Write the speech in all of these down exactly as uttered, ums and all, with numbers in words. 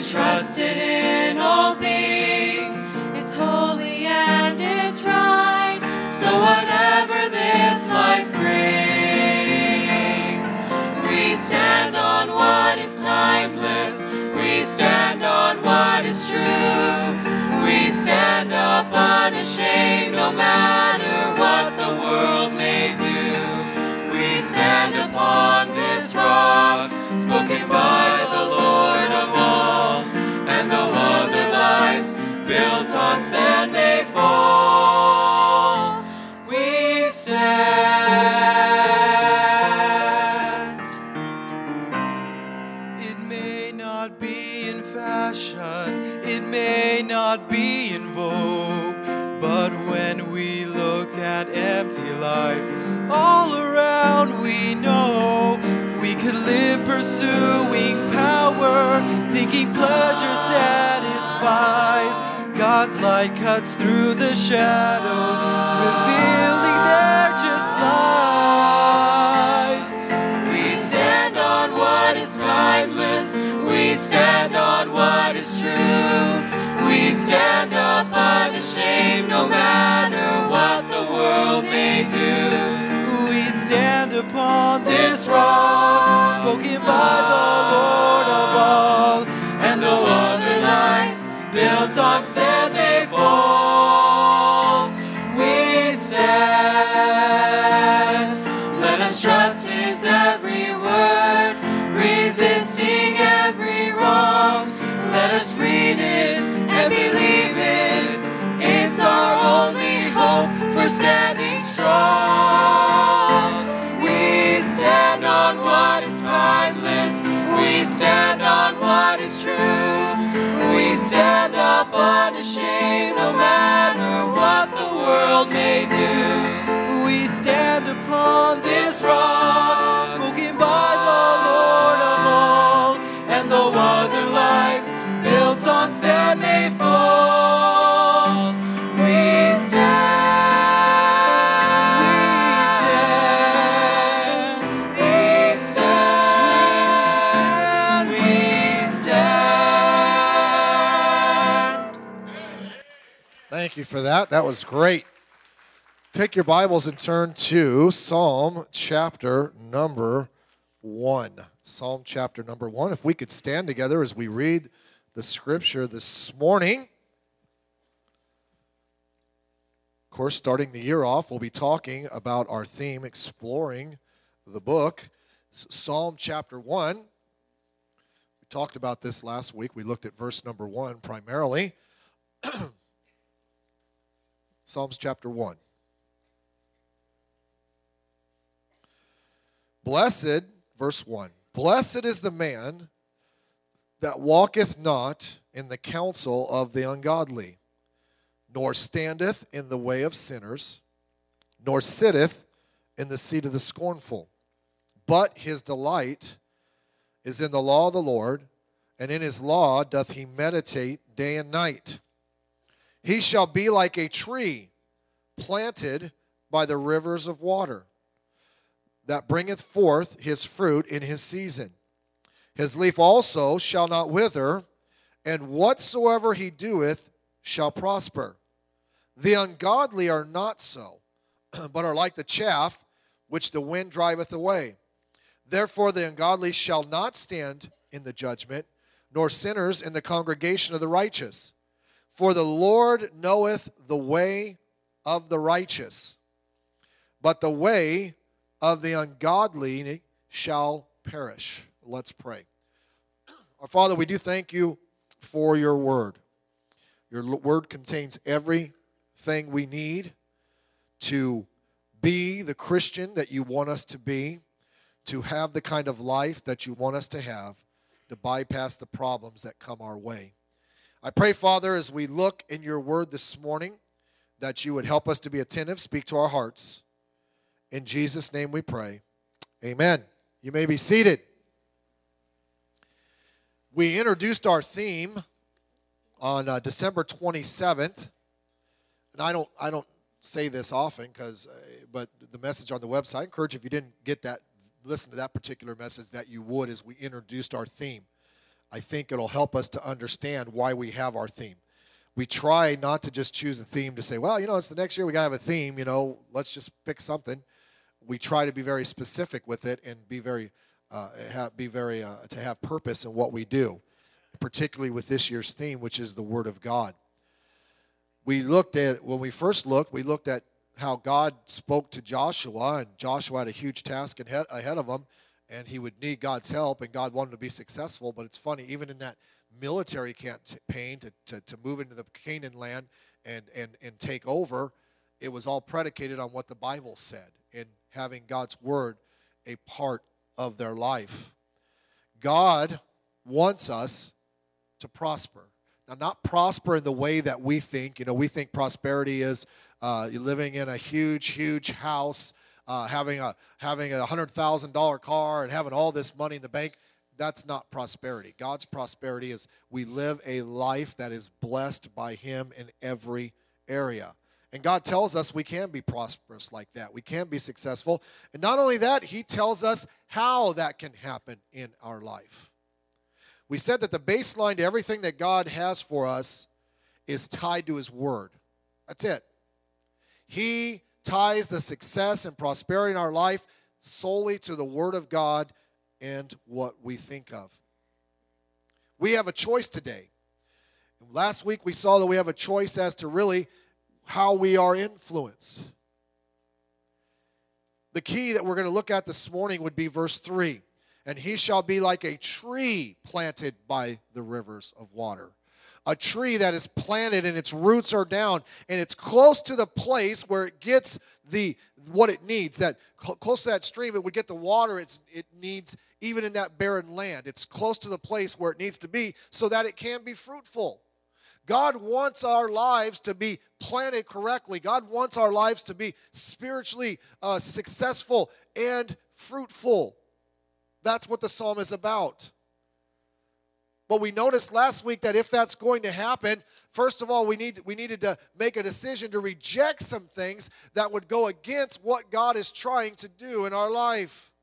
be trusted in all things. It's holy and it's right. So whatever this life brings, we stand on what is timeless. We stand on what is true. We stand up unashamed no matter what the world may do. We stand upon this rock, spoken by the Lord of all, and though other lives built on sand may fall, we stand. It may not be in fashion, it may not be in vogue, but when we look at empty lives all around, we know we could live pursuing power, thinking pleasure satisfies. God's light cuts through the shadows, revealing their just lies. We stand on what is timeless. We stand on what is true. We stand up unashamed no matter what the world may do. We stand upon this rock, spoken by the Lord of all, And though other lives built on sand may fall, we stand. Let us trust His every word, resisting every wrong. Let us read it and believe it. It's our only hope for standing strong. We stand on what is timeless. We stand on what is true. We stand up unashamed no matter what the world may do. we stand upon this rock, spoken by the Lord of all, And though other lives built on sand may fall, we stand. we stand. We stand. We stand. Thank you for that. That was great. Take your Bibles and turn to Psalm chapter number one. Psalm chapter number one. If we could stand together as we read the scripture this morning. Of course, starting the year off, we'll be talking about our theme, exploring the book, Psalm chapter one. We talked about this last week. We looked at verse number one primarily. Psalms chapter one. Blessed, verse one, blessed is the man that walketh not in the counsel of the ungodly, nor standeth in the way of sinners, nor sitteth in the seat of the scornful. But his delight is in the law of the Lord, and in his law doth he meditate day and night. He shall be like a tree planted by the rivers of water, that bringeth forth his fruit in his season. His leaf also shall not wither, and whatsoever he doeth shall prosper. The ungodly are not so, but are like the chaff which the wind driveth away. Therefore the ungodly shall not stand in the judgment, nor sinners in the congregation of the righteous. For the Lord knoweth the way of the righteous, but the way of the ungodly shall perish. Let's pray. Our Father, we do thank you for your word. Your word contains everything we need to be the Christian that you want us to be, to have the kind of life that you want us to have, to bypass the problems that come our way. I pray, Father, as we look in your word this morning, that you would help us to be attentive, speak to our hearts. In Jesus' name we pray. Amen. You may be seated. We introduced our theme on uh, December twenty-seventh. And I don't I don't say this often, because, uh, but the message on the website, I encourage, if you didn't get that, listen to that particular message, that you would, as we introduced our theme. I think it'll help us to understand why we have our theme. We try not to just choose a theme to say, well, you know, it's the next year, we got to have a theme, you know, let's just pick something. We try to be very specific with it and be very, uh, have, be very, uh, to have purpose in what we do, particularly with this year's theme, which is the Word of God. We looked at, when we first looked, we looked at how God spoke to Joshua, and Joshua had a huge task ahead, ahead of him, and he would need God's help, and God wanted him to be successful. But it's funny, even in that military campaign to, to, to move into the Canaan land and, and, and take over, it was all predicated on what the Bible said and having God's Word a part of their life. God wants us to prosper. Now, not prosper in the way that we think. You know, we think prosperity is uh, living in a huge, huge house, uh, having a having a one hundred thousand dollars car, and having all this money in the bank. That's not prosperity. God's prosperity is we live a life that is blessed by Him in every area. And God tells us we can be prosperous like that. We can be successful. And not only that, He tells us how that can happen in our life. We said that the baseline to everything that God has for us is tied to His Word. That's it. He ties the success and prosperity in our life solely to the Word of God and what we think of. We have a choice today. Last week we saw that we have a choice as to really how we are influenced. The key that we're going to look at this morning would be verse three. And he shall be like a tree planted by the rivers of water. A tree that is planted and its roots are down and it's close to the place where it gets the what it needs. That cl- close to that stream, it would get the water it's, it needs even in that barren land. It's close to the place where it needs to be so that it can be fruitful. God wants our lives to be planted correctly. God wants our lives to be spiritually uh, successful and fruitful. That's what the psalm is about. But we noticed last week that if that's going to happen, first of all, we need we needed to make a decision to reject some things that would go against what God is trying to do in our life.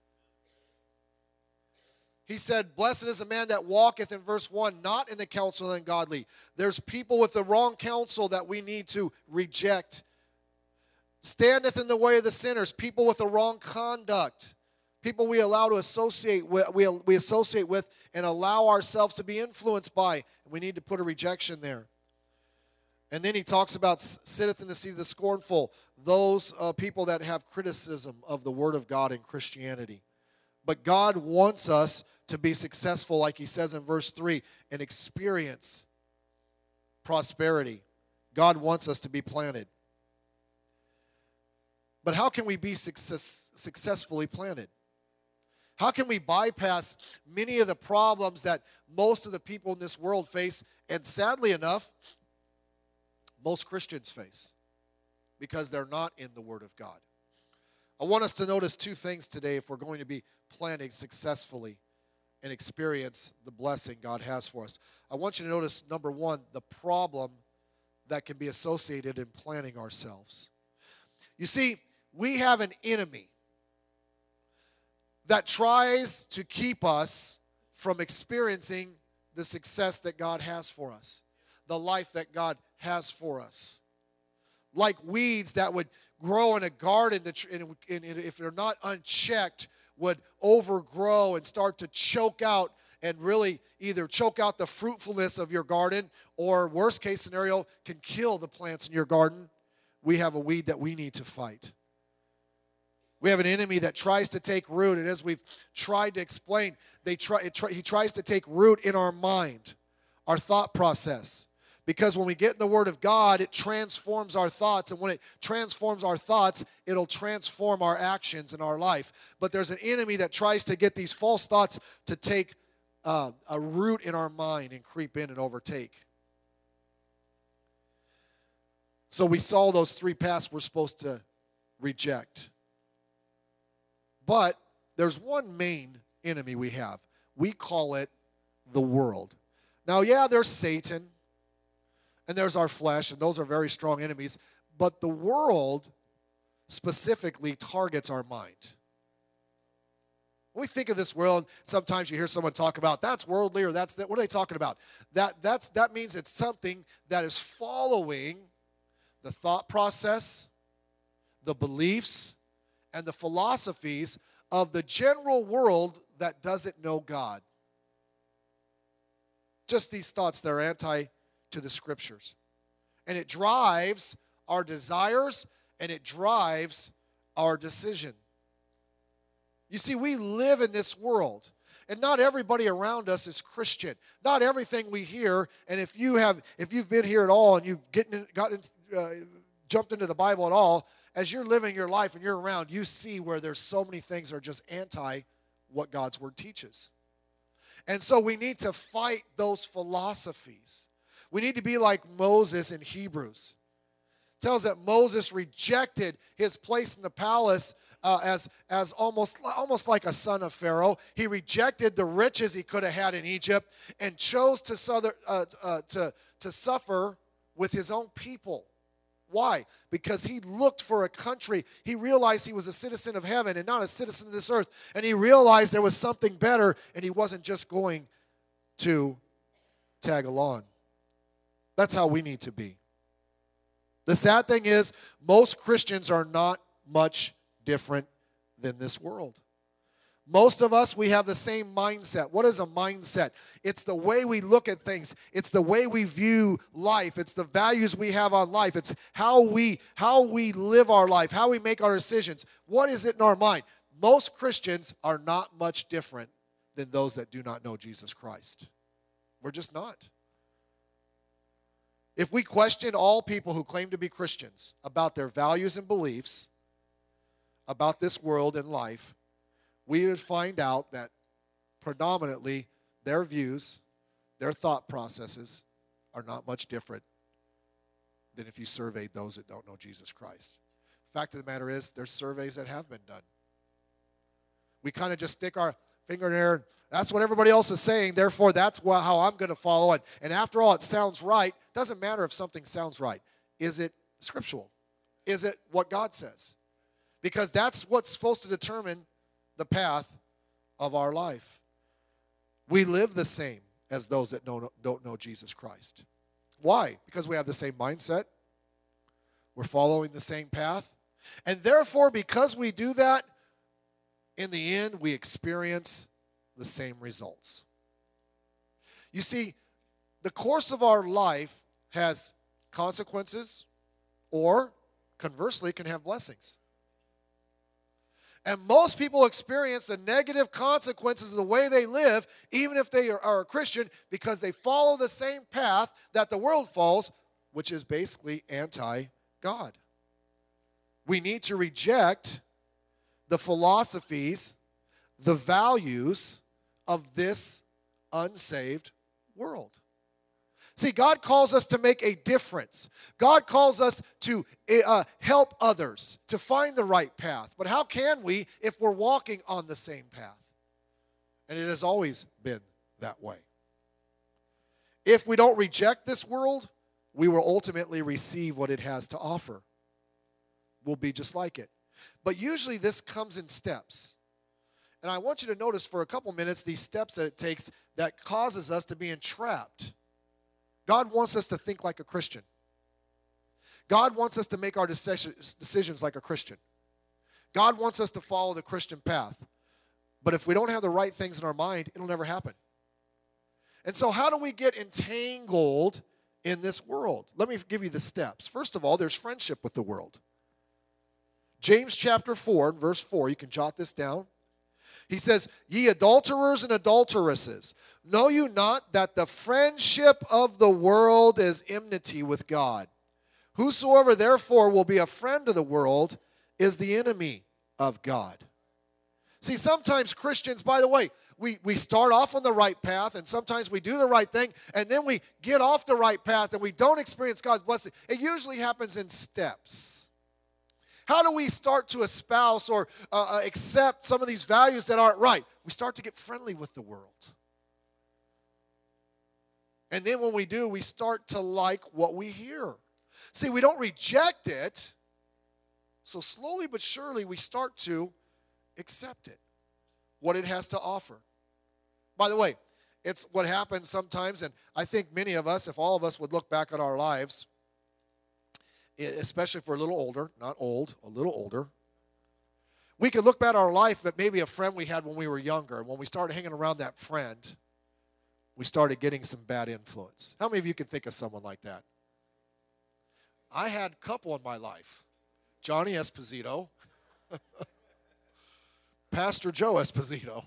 He said, blessed is a man that walketh, in verse one, not in the counsel of the ungodly. There's people with the wrong counsel that we need to reject. Standeth in the way of the sinners, people with the wrong conduct. People we allow to associate with, we, we associate with and allow ourselves to be influenced by. And we need to put a rejection there. And then he talks about sitteth in the seat of the scornful, those uh, people that have criticism of the Word of God in Christianity. But God wants us to be successful, like he says in verse three, and experience prosperity. God wants us to be planted. But how can we be success, successfully planted? How can we bypass many of the problems that most of the people in this world face, and sadly enough, most Christians face, because they're not in the Word of God? I want us to notice two things today if we're going to be planting successfully and experience the blessing God has for us. I want you to notice, number one, the problem that can be associated in planting ourselves. You see, we have an enemy that tries to keep us from experiencing the success that God has for us, the life that God has for us. Like weeds that would grow in a garden, and if they're not unchecked, would overgrow and start to choke out and really either choke out the fruitfulness of your garden or, worst case scenario, can kill the plants in your garden. We have a weed that we need to fight. We have an enemy that tries to take root, and as we've tried to explain, they try, it try, he tries to take root in our mind, our thought process. Because when we get in the Word of God, it transforms our thoughts, and when it transforms our thoughts, it'll transform our actions in our life. But there's an enemy that tries to get these false thoughts to take uh, a root in our mind and creep in and overtake. So we saw those three paths we're supposed to reject. But there's one main enemy we have. We call it the world. Now, yeah, there's Satan, and there's our flesh, and those are very strong enemies. But the world specifically targets our mind. When we think of this world, sometimes you hear someone talk about that's worldly or that's that. What are they talking about? That, that's, that means it's something that is following the thought process, the beliefs, and the philosophies of the general world that doesn't know God. Just these thoughts that are anti to the Scriptures. And it drives our desires and it drives our decision. You see, we live in this world, and not everybody around us is Christian. Not everything we hear, and if you have, if you've been here at all and you've gotten, gotten, uh, jumped into the Bible at all, as you're living your life and you're around, you see where there's so many things that are just anti what God's Word teaches. And so we need to fight those philosophies. We need to be like Moses in Hebrews. It tells that Moses rejected his place in the palace Uh, as as almost, almost like a son of Pharaoh. He rejected the riches he could have had in Egypt and chose to, suffer, uh, uh, to, to suffer with his own people. Why? Because he looked for a country. He realized he was a citizen of heaven and not a citizen of this earth. And he realized there was something better, and he wasn't just going to tag along. That's how we need to be. The sad thing is, most Christians are not much different than this world. Most of us, we have the same mindset. What is a mindset? It's the way we look at things. It's the way we view life. It's the values we have on life. It's how we, how we live our life, how we make our decisions. What is it in our mind? Most Christians are not much different than those that do not know Jesus Christ. We're just not. If we question all people who claim to be Christians about their values and beliefs, about this world and life, we would find out that predominantly their views, their thought processes are not much different than if you surveyed those that don't know Jesus Christ. Fact of the matter is, there's surveys that have been done. We kind of just stick our finger in there. That's what everybody else is saying, therefore that's how I'm going to follow it. And after all, it sounds right. Doesn't matter if something sounds right. Is it scriptural? Is it what God says? Because that's what's supposed to determine the path of our life. We live the same as those that don't, don't know Jesus Christ. Why? Because we have the same mindset. We're following the same path. And therefore, because we do that, in the end, we experience the same results. You see, the course of our life has consequences, or conversely, can have blessings. And most people experience the negative consequences of the way they live, even if they are, are a Christian, because they follow the same path that the world follows, which is basically anti-God. We need to reject the philosophies, the values of this unsaved world. See, God calls us to make a difference. God calls us to uh, help others, to find the right path. But how can we if we're walking on the same path? And it has always been that way. If we don't reject this world, we will ultimately receive what it has to offer. We'll be just like it. But usually this comes in steps. And I want you to notice for a couple minutes these steps that it takes that causes us to be entrapped. God wants us to think like a Christian. God wants us to make our decisions like a Christian. God wants us to follow the Christian path. But if we don't have the right things in our mind, it'll never happen. And so how do we get entangled in this world? Let me give you the steps. First of all, there's friendship with the world. James chapter four, verse four, you can jot this down. He says, "Ye adulterers and adulteresses, know you not that the friendship of the world is enmity with God? Whosoever therefore will be a friend of the world is the enemy of God." See, sometimes Christians, by the way, we, we start off on the right path, and sometimes we do the right thing, and then we get off the right path, and we don't experience God's blessing. It usually happens in steps. How do we start to espouse or uh, accept some of these values that aren't right? We start to get friendly with the world. And then when we do, we start to like what we hear. See, we don't reject it. So slowly but surely, we start to accept it. what it has to offer. By the way, it's what happens sometimes, and I think many of us, if all of us would look back on our lives, especially if we're a little older, not old, a little older, we could look back at our life at maybe a friend we had when we were younger, and when we started hanging around that friend, we started getting some bad influence. How many of you can think of someone like that? I had a couple in my life. Johnny Esposito, Pastor Joe Esposito.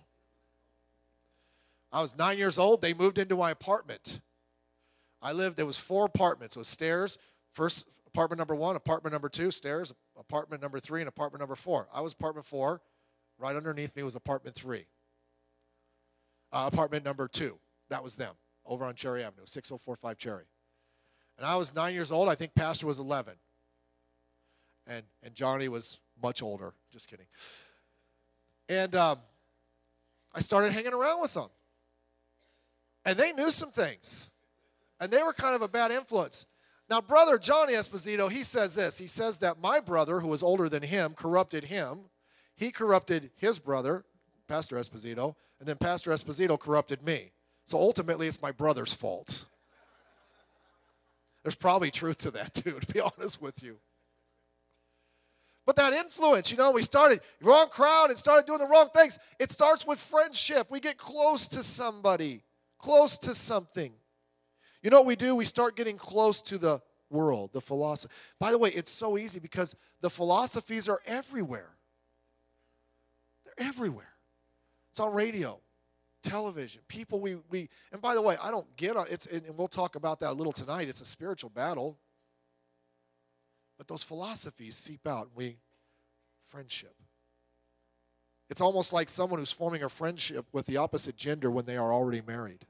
I was nine years old. They moved into my apartment. I lived, there was four apartments. It was stairs, first apartment number one, apartment number two, stairs, apartment number three, and apartment number four. I was apartment four. Right underneath me was apartment three. Uh, apartment number two, that was them, over on Cherry Avenue, six oh four five Cherry. And I was nine years old. I think Pastor was eleven. And, and Johnny was much older. Just kidding. And um, I started hanging around with them. And they knew some things. And they were kind of a bad influence. Now, brother Johnny Esposito, he says this. He says that my brother, who was older than him, corrupted him. He corrupted his brother, Pastor Esposito, and then Pastor Esposito corrupted me. So ultimately, it's my brother's fault. There's probably truth to that, too, to be honest with you. But that influence, you know, we started wrong crowd and started doing the wrong things. It starts with friendship. We get close to somebody, close to something. You know what we do? We start getting close to the world, the philosophy. By the way, it's so easy because the philosophies are everywhere. They're everywhere. It's on radio, television, people we, we and by the way, I don't get on, it's, and we'll talk about that a little tonight. It's a spiritual battle. But those philosophies seep out, and we, friendship. It's almost like someone who's forming a friendship with the opposite gender when they are already married.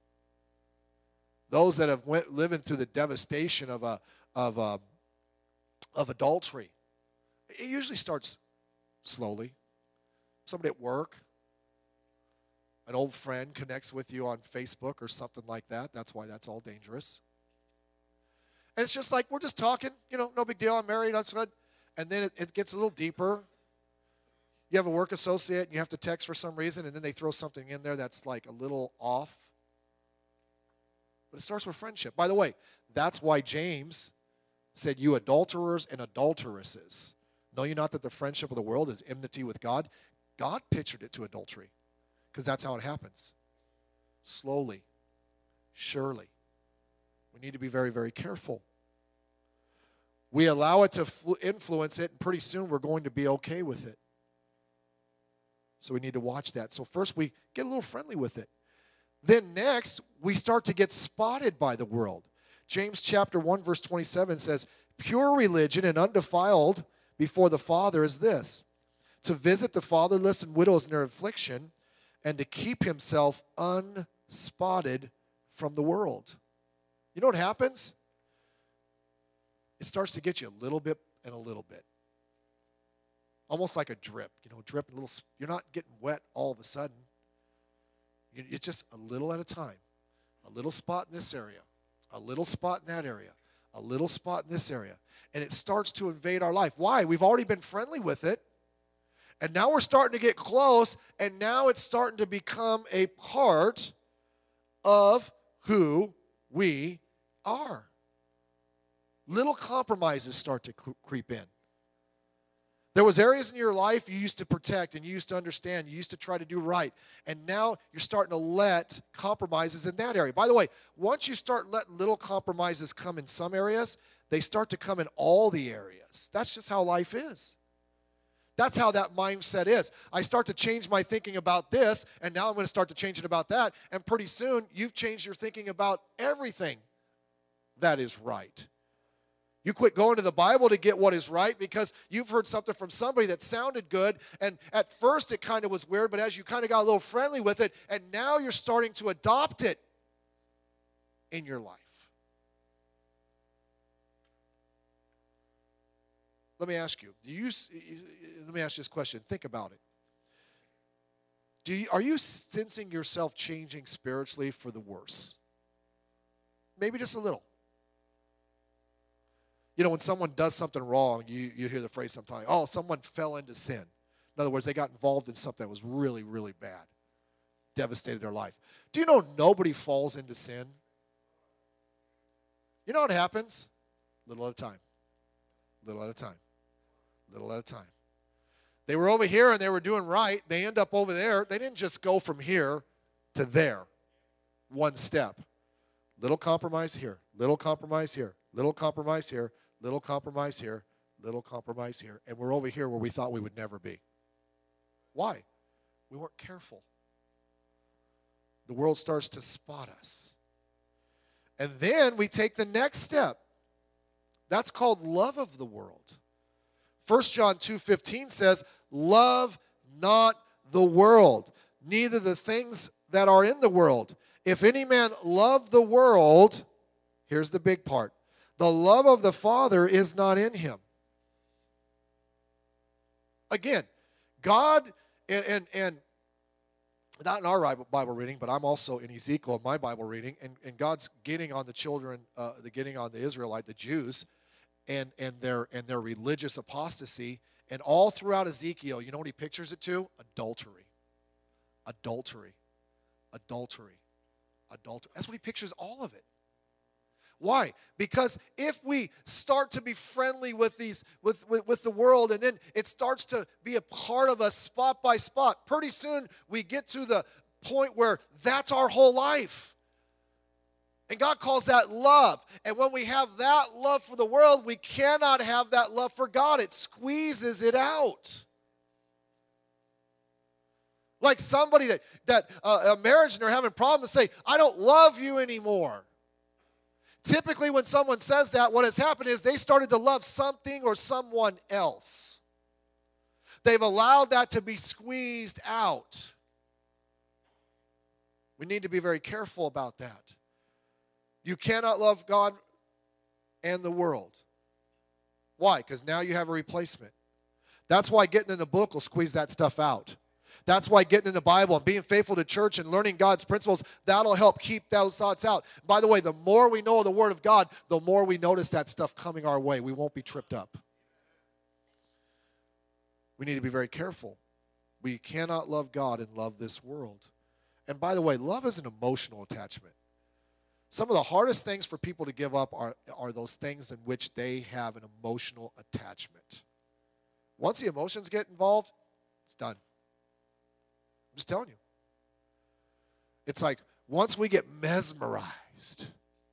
Those that have went living through the devastation of a of a, of adultery. It usually starts slowly. Somebody at work, an old friend connects with you on Facebook or something like that. That's why that's all dangerous. And it's just like, we're just talking, you know, no big deal, I'm married, that's good. And then it, it gets a little deeper. You have a work associate, and you have to text for some reason, and then they throw something in there that's like a little off. But it starts with friendship. By the way, that's why James said, you adulterers and adulteresses, know you not that the friendship of the world is enmity with God? God pictured it to adultery, because that's how it happens. Slowly, surely. We need to be very, very careful. We allow it to influence it, and pretty soon we're going to be okay with it. So we need to watch that. So first we get a little friendly with it. Then next, we start to get spotted by the world. James chapter one, verse twenty-seven says, pure religion and undefiled before the Father is this, to visit the fatherless and widows in their affliction, and to keep himself unspotted from the world. You know what happens? It starts to get you a little bit and a little bit. Almost like a drip. You know, drip, a little, you're not getting wet all of a sudden. It's just a little at a time. A little spot in this area. A little spot in that area. A little spot in this area. And it starts to invade our life. Why? We've already been friendly with it. And now we're starting to get close. And now it's starting to become a part of who we are. Little compromises start to creep in. There was areas in your life you used to protect and you used to understand, you used to try to do right, and now you're starting to let compromises in that area. By the way, once you start letting little compromises come in some areas, they start to come in all the areas. That's just how life is. That's how that mindset is. I start to change my thinking about this, and now I'm going to start to change it about that, and pretty soon you've changed your thinking about everything that is right. You quit going to the Bible to get what is right because you've heard something from somebody that sounded good, and at first it kind of was weird, but as you kind of got a little friendly with it, and now you're starting to adopt it in your life. Let me ask you, do you, let me ask you this question. Think about it. Do you, are you sensing yourself changing spiritually for the worse? Maybe just a little. You know, when someone does something wrong, you, you hear the phrase sometimes, oh, someone fell into sin. In other words, they got involved in something that was really, really bad. Devastated their life. Do you know nobody falls into sin? You know what happens? Little at a time. Little at a time. Little at a time. They were over here and they were doing right. They end up over there. They didn't just go from here to there. One step. Little compromise here. Little compromise here. Little compromise here. Little compromise here. Little compromise here. And we're over here where we thought we would never be. Why? We weren't careful. The world starts to spot us. And then we take the next step. That's called love of the world. First John two fifteen says, love not the world, neither the things that are in the world. If any man love the world, here's the big part, the love of the Father is not in him. Again, God, and, and, and not in our Bible reading, but I'm also in Ezekiel in my Bible reading, and, and God's getting on the children, uh, the getting on the Israelite, the Jews, and, and, their, and their religious apostasy. And all throughout Ezekiel, you know what he pictures it to? Adultery. Adultery. Adultery. Adultery. That's what he pictures all of it. Why? Because if we start to be friendly with these, with, with, with the world, and then it starts to be a part of us spot by spot, pretty soon we get to the point where that's our whole life. And God calls that love. And when we have that love for the world, we cannot have that love for God. It squeezes it out. Like somebody that, that uh, a marriage and they're having problems say, I don't love you anymore. Typically when someone says that, what has happened is they started to love something or someone else. They've allowed that to be squeezed out. We need to be very careful about that. You cannot love God and the world. Why? Because now you have a replacement. That's why getting in the book will squeeze that stuff out. That's why getting in the Bible and being faithful to church and learning God's principles, that'll help keep those thoughts out. By the way, the more we know the Word of God, the more we notice that stuff coming our way. We won't be tripped up. We need to be very careful. We cannot love God and love this world. And by the way, love is an emotional attachment. Some of the hardest things for people to give up are, are those things in which they have an emotional attachment. Once the emotions get involved, it's done. I'm just telling you. It's like once we get mesmerized.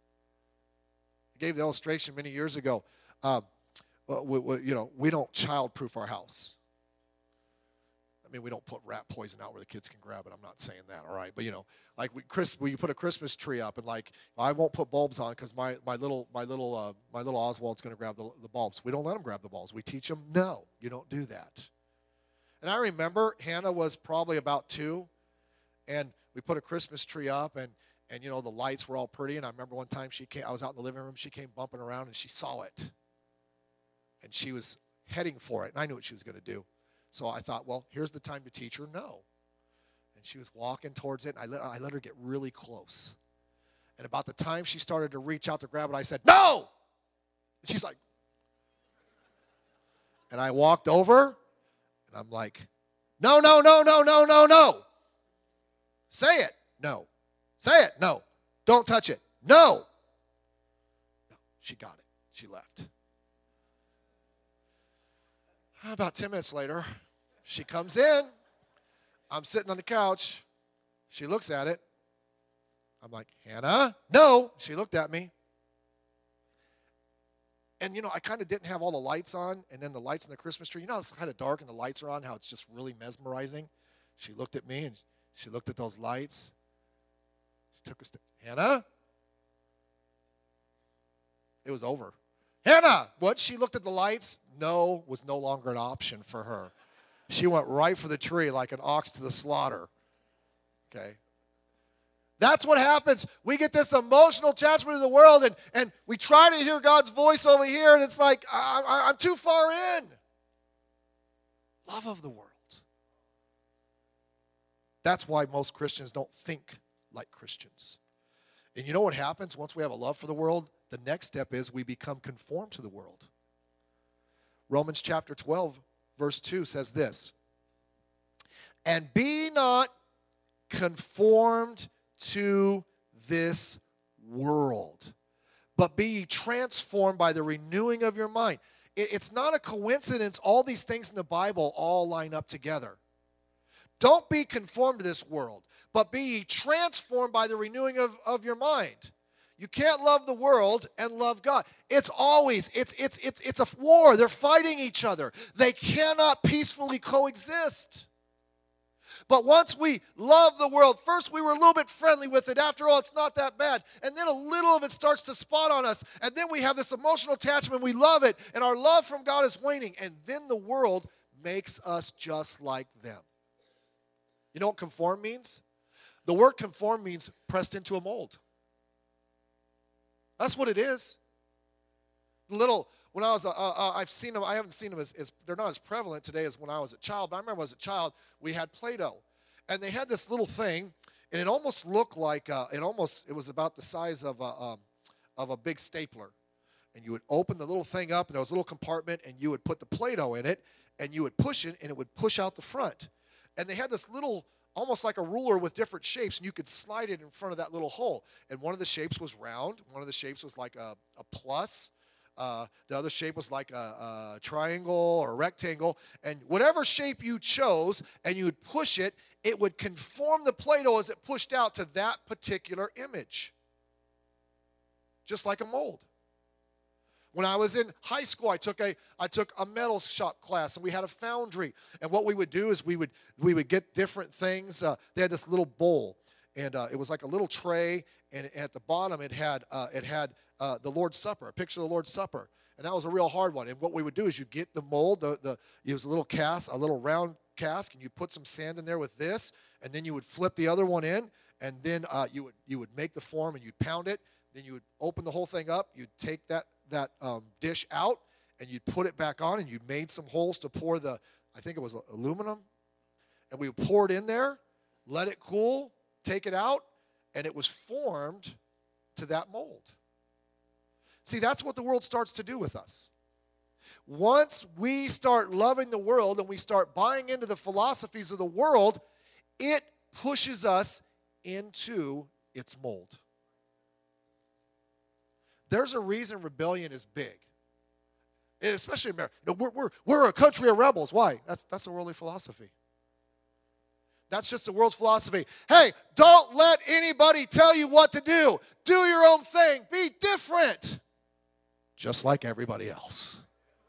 I gave the illustration many years ago. Um, we, we, you know, we don't child-proof our house. I mean, we don't put rat poison out where the kids can grab it. I'm not saying that, all right? But, you know, like we, Chris, when you put a Christmas tree up and, like, I won't put bulbs on because my, my little my little, uh, my little Oswald's going to grab the, the bulbs. We don't let him grab the bulbs. We teach him, no, you don't do that. And I remember Hannah was probably about two, and we put a Christmas tree up, and, and you know, the lights were all pretty. And I remember one time she came, I was out in the living room. She came bumping around, and she saw it. And she was heading for it, and I knew what she was going to do. So I thought, well, here's the time to teach her no. And she was walking towards it, and I let, I let her get really close. And about the time she started to reach out to grab it, I said, no! And she's like, and I walked over, and I'm like, no, no, no, no, no, no, no. Say it. No. Say it. No. Don't touch it. No. No. She got it. She left. About ten minutes later, she comes in. I'm sitting on the couch. She looks at it. I'm like, Hannah? No. She looked at me. And, you know, I kind of didn't have all the lights on, and then the lights in the Christmas tree. You know, it's kind of dark and the lights are on, how it's just really mesmerizing. She looked at me, and she looked at those lights. She took a step. Hannah? It was over. Hannah! Once she looked at the lights, no was no longer an option for her. She went right for the tree like an ox to the slaughter. Okay? That's what happens. We get this emotional attachment to the world, and, and we try to hear God's voice over here, and it's like, I, I, I'm too far in. Love of the world. That's why most Christians don't think like Christians. And you know what happens once we have a love for the world? The next step is we become conformed to the world. Romans chapter twelve, verse two says this. And be not conformed to this world, but be ye transformed by the renewing of your mind. It's not a coincidence all these things in the Bible all line up together. Don't be conformed to this world, but be ye transformed by the renewing of, of your mind. You can't love the world and love God. It's always, it's, it's, it's, it's a war. They're fighting each other. They cannot peacefully coexist. But once we love the world, first we were a little bit friendly with it. After all, it's not that bad. And then a little of it starts to spot on us. And then we have this emotional attachment. We love it. And our love from God is waning. And then the world makes us just like them. You know what conform means? The word conform means pressed into a mold. That's what it is. Little, when I was, uh, uh, I've seen them, I haven't seen them as, as, they're not as prevalent today as when I was a child, but I remember when I was a child, we had Play-Doh. And they had this little thing, and it almost looked like, uh, it almost, it was about the size of a, um, of a big stapler. And you would open the little thing up, and there was a little compartment, and you would put the Play-Doh in it, and you would push it, and it would push out the front. And they had this little, almost like a ruler with different shapes, and you could slide it in front of that little hole. And one of the shapes was round. One of the shapes was like a, a plus. Uh, the other shape was like a, a triangle or a rectangle. And whatever shape you chose, and you would push it, it would conform the Play-Doh as it pushed out to that particular image. Just like a mold. When I was in high school, I took a I took a metal shop class, and we had a foundry. And what we would do is we would we would get different things. Uh, they had this little bowl, and uh, it was like a little tray, and at the bottom it had uh, it had uh, the Lord's Supper, a picture of the Lord's Supper, and that was a real hard one. And what we would do is you get the mold, the the it was a little cask, a little round cask, and you put some sand in there with this, and then you would flip the other one in, and then uh, you would you would make the form, and you'd pound it. Then you would open the whole thing up. You'd take that. that um, dish out, and you'd put it back on, and you made some holes to pour the, I think it was aluminum, and we would pour it in there, let it cool, take it out, and it was formed to that mold. See, that's what the world starts to do with us. Once we start loving the world and we start buying into the philosophies of the world, it pushes us into its mold. There's a reason rebellion is big, and especially in America. You know, we're, we're, we're a country of rebels. Why? That's, that's a worldly philosophy. That's just the world's philosophy. Hey, don't let anybody tell you what to do. Do your own thing. Be different, just like everybody else.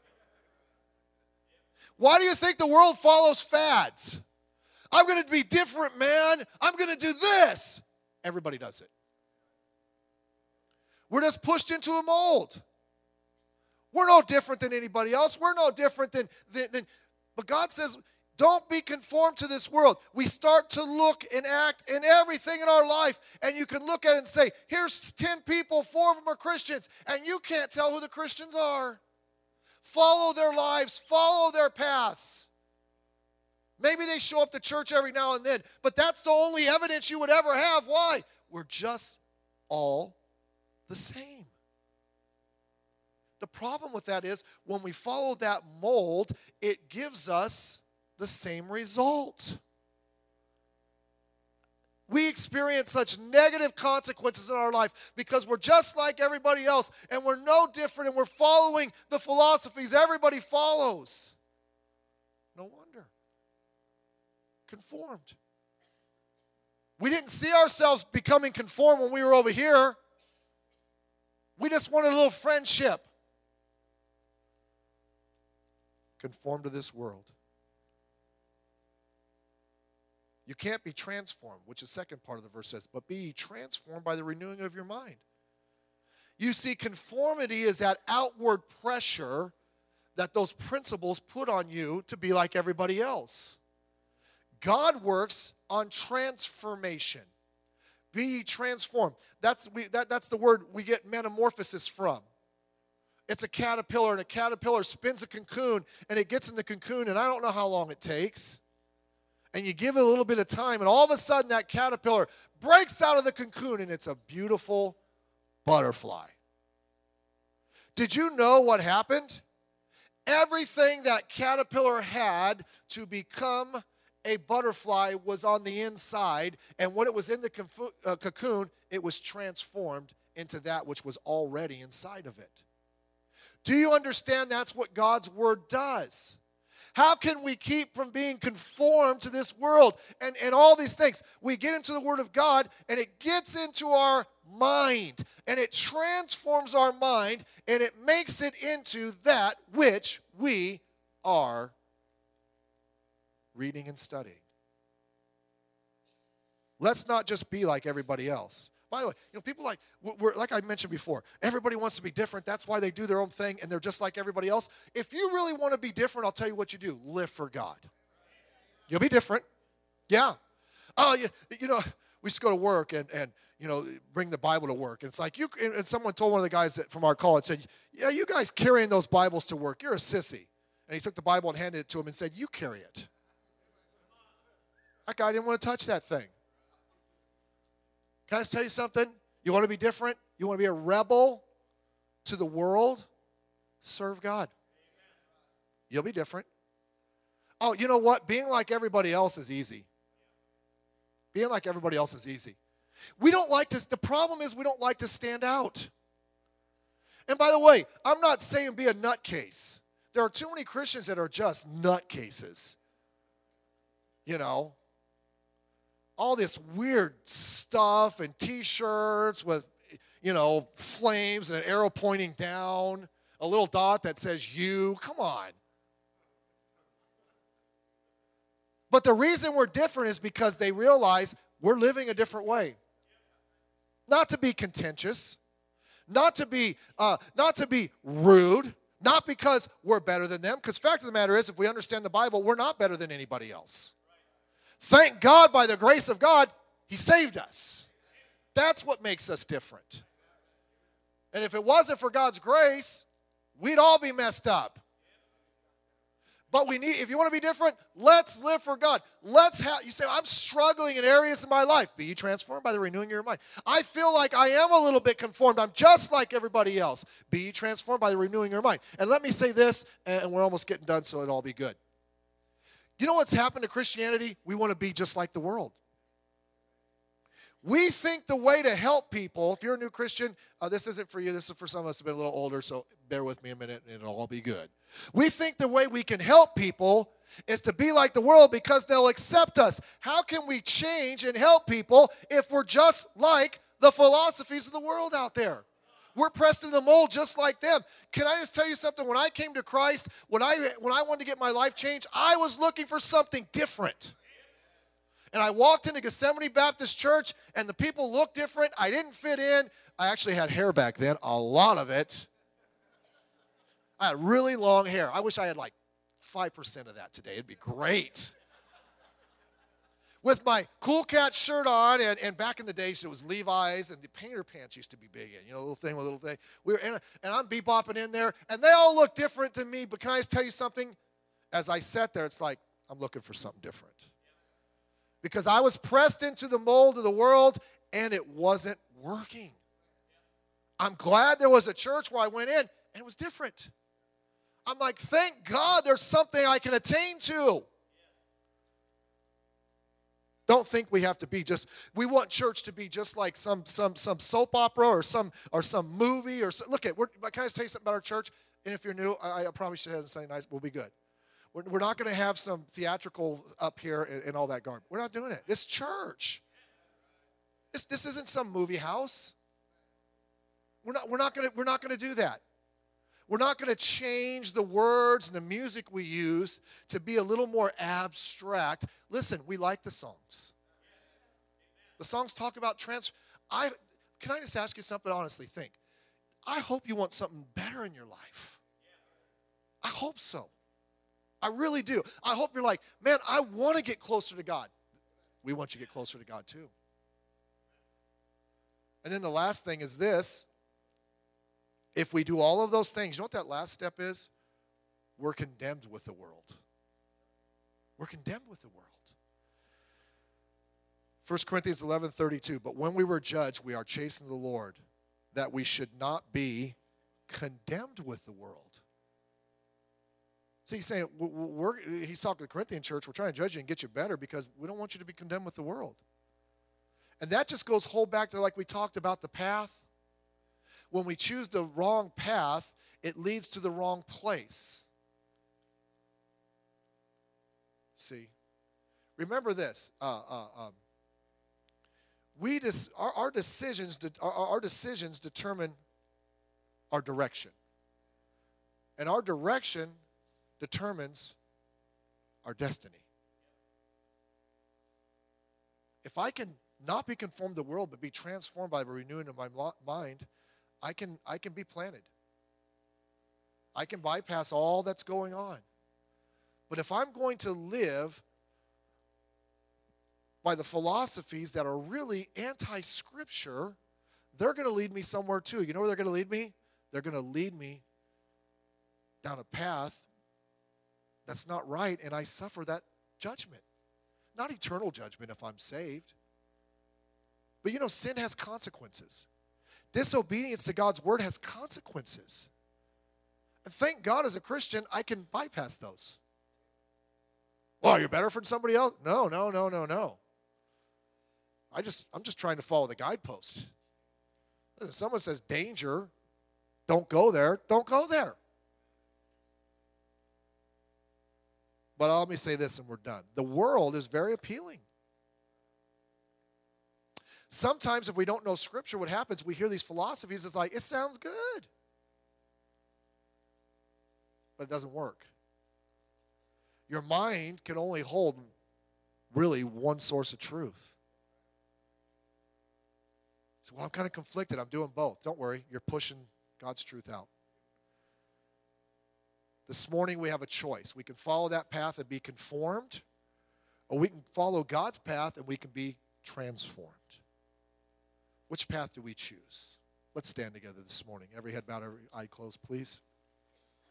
Why do you think the world follows fads? I'm going to be different, man. I'm going to do this. Everybody does it. We're just pushed into a mold. We're no different than anybody else. We're no different than, than, than, but God says, don't be conformed to this world. We start to look and act in everything in our life, and you can look at it and say, here's ten people, four of them are Christians, and you can't tell who the Christians are. Follow their lives, follow their paths. Maybe they show up to church every now and then, but that's the only evidence you would ever have. Why? We're just all the same. The problem with that is when we follow that mold, it gives us the same result. We experience such negative consequences in our life because we're just like everybody else, and we're no different, and we're following the philosophies everybody follows. No wonder. Conformed. We didn't see ourselves becoming conformed when we were over here. We just wanted a little friendship. Conform to this world. You can't be transformed, which the second part of the verse says, but be ye transformed by the renewing of your mind. You see, conformity is that outward pressure that those principles put on you to be like everybody else. God works on transformation. Be ye transformed. That's, we, that, that's the word we get metamorphosis from. It's a caterpillar, and a caterpillar spins a cocoon, and it gets in the cocoon, and I don't know how long it takes. And you give it a little bit of time, and all of a sudden that caterpillar breaks out of the cocoon, and it's a beautiful butterfly. Did you know what happened? Everything that caterpillar had to become a butterfly was on the inside, and when it was in the confu- uh, cocoon, it was transformed into that which was already inside of it. Do you understand that's what God's word does? How can we keep from being conformed to this world and, and all these things? We get into the word of God, and it gets into our mind, and it transforms our mind, and it makes it into that which we are reading and studying. Let's not just be like everybody else. By the way, you know, people like, we're, like I mentioned before, everybody wants to be different. That's why they do their own thing, and they're just like everybody else. If you really want to be different, I'll tell you what you do. Live for God. You'll be different. Yeah. Oh, you, you know, we used to go to work and, and, you know, bring the Bible to work. And it's like, you. And someone told one of the guys that, from our college, said, yeah, you guys carrying those Bibles to work, you're a sissy. And he took the Bible and handed it to him and said, you carry it. That guy didn't want to touch that thing. Can I just tell you something? You want to be different? You want to be a rebel to the world? Serve God. You'll be different. Oh, you know what? Being like everybody else is easy. Being like everybody else is easy. We don't like to, the problem is we don't like to stand out. And by the way, I'm not saying be a nutcase. There are too many Christians that are just nutcases. You know, all this weird stuff and T-shirts with, you know, flames and an arrow pointing down, a little dot that says you. Come on. But the reason we're different is because they realize we're living a different way. Not to be contentious, not to be, uh, not to be rude, not because we're better than them. Because fact of the matter is, if we understand the Bible, we're not better than anybody else. Thank God, by the grace of God, He saved us. That's what makes us different. And if it wasn't for God's grace, we'd all be messed up. But we need, if you want to be different, let's live for God. Let's have, you say, I'm struggling in areas of my life. Be ye transformed by the renewing of your mind. I feel like I am a little bit conformed. I'm just like everybody else. Be ye transformed by the renewing of your mind. And let me say this, and we're almost getting done, so it'll all be good. You know what's happened to Christianity? We want to be just like the world. We think the way to help people, if you're a new Christian, uh, this isn't for you, this is for some of us who have been a little older, so bear with me a minute and it'll all be good. We think the way we can help people is to be like the world because they'll accept us. How can we change and help people if we're just like the philosophies of the world out there? We're pressed in the mold just like them. Can I just tell you something? When I came to Christ, when I, when I wanted to get my life changed, I was looking for something different. And I walked into Gethsemane Baptist Church, and the people looked different. I didn't fit in. I actually had hair back then, a lot of it. I had really long hair. I wish I had like five percent of that today. It'd be great. With my Cool Cat shirt on, and, and back in the days, it was Levi's, and the painter pants used to be big in, you know, little thing with a little thing. We were in a, and I'm bebopping in there, and they all look different than me, but can I just tell you something? As I sat there, it's like, I'm looking for something different. Because I was pressed into the mold of the world, and it wasn't working. I'm glad there was a church where I went in, and it was different. I'm like, thank God there's something I can attain to. Don't think we have to be just, we want church to be just like some some some soap opera or some or some movie or so, look at, we're, can I tell you something about our church? And if you're new, I, I probably should have something nice, we'll be good. We're, we're not going to have some theatrical up here and, and all that garbage. We're not doing it. It's church. This this isn't some movie house. We're not we're not going to we're not going to do that. We're not going to change the words and the music we use to be a little more abstract. Listen, we like the songs. The songs talk about trans. I can I just ask you something honestly? Think. I hope you want something better in your life. I hope so. I really do. I hope you're like, man, I want to get closer to God. We want you to get closer to God too. And then the last thing is this. If we do all of those things, you know what that last step is? We're condemned with the world. We're condemned with the world. First Corinthians eleven thirty-two, but when we were judged, we are chastened of the Lord, that we should not be condemned with the world. See, he's saying, we're, he's talking to the Corinthian church, we're trying to judge you and get you better because we don't want you to be condemned with the world. And that just goes whole back to like we talked about the path. When we choose the wrong path, it leads to the wrong place. See? Remember this. Uh, uh, um, we dis- our, our, decisions de- our, our decisions determine our direction. And our direction determines our destiny. If I can not be conformed to the world, but be transformed by the renewing of my mind, I can, I can be planted. I can bypass all that's going on. But if I'm going to live by the philosophies that are really anti-Scripture, they're going to lead me somewhere too. You know where they're going to lead me? They're going to lead me down a path that's not right, and I suffer that judgment. Not eternal judgment if I'm saved. But you know, sin has consequences. Disobedience to God's word has consequences. And thank God as a Christian, I can bypass those. Well, you're better from somebody else? No, no, no, no, no. I just, I'm just trying to follow the guidepost. If someone says danger, don't go there, don't go there. But let me say this and we're done. The world is very appealing. Sometimes if we don't know Scripture, what happens, we hear these philosophies, it's like, it sounds good. But it doesn't work. Your mind can only hold really one source of truth. So, well, I'm kind of conflicted. I'm doing both. Don't worry. You're pushing God's truth out. This morning we have a choice. We can follow that path and be conformed, or we can follow God's path and we can be transformed. Which path do we choose? Let's stand together this morning. Every head bowed, every eye closed, please.